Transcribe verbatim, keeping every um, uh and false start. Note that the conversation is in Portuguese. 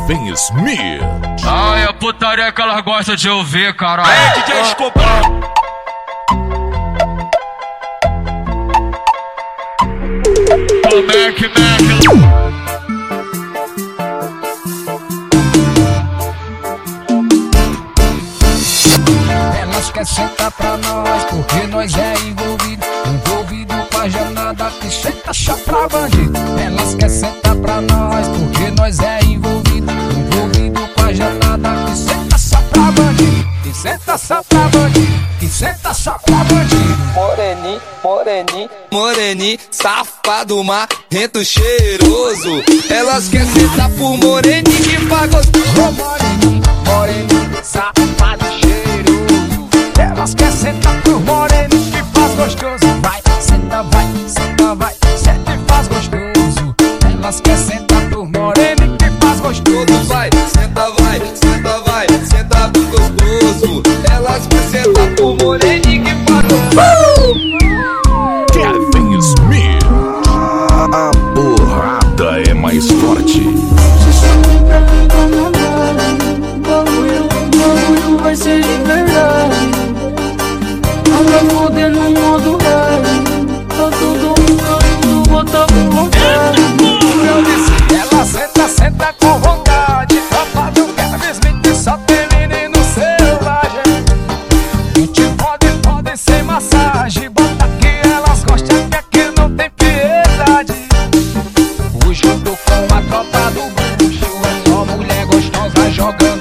Kevin Smith. Ai, a putaria que elas gostam de ouvir, caralho. É, D J Escobar. O Mac, Mac. Elas querem sentar pra nós, porque nós é envolvido, envolvido com a jornada que senta só pra bandido. Elas querem sentar pra nós, porque nós é envolvido, envolvido com a jornada que senta só pra bandido, que senta só pra bandido, que senta só pra bandido. Moreninho, moreninho, moreninho, safado, marrento, cheiroso. Elas querem sentar por moreninho que faz gostoso. Ô moreninho, moreninho, safado, cheiroso. Elas querem sentar por moreninho que faz gostoso. Vai, senta, vai, senta, vai, senta e faz gostoso. Elas querem sentar por moreninho que faz gostoso. Vai, senta, vai, senta, vai, senta bem gostoso. Elas querem sentar por moreninho que faz gostoso. Kevin Smith. A porrada é mais forte. Vai ser de verdade. Anda fodendo no modo raro. Tá todo mundo bota com vontade. Eu disse, ela senta, senta com vontade. Tropa do Kevin Smith só tem menino selvagem. Não te pode, pode sem massagem. Bota que elas gostam, que aqui não tem piedade. Hoje eu tô com a tropa do bruxo. É só mulher gostosa jogando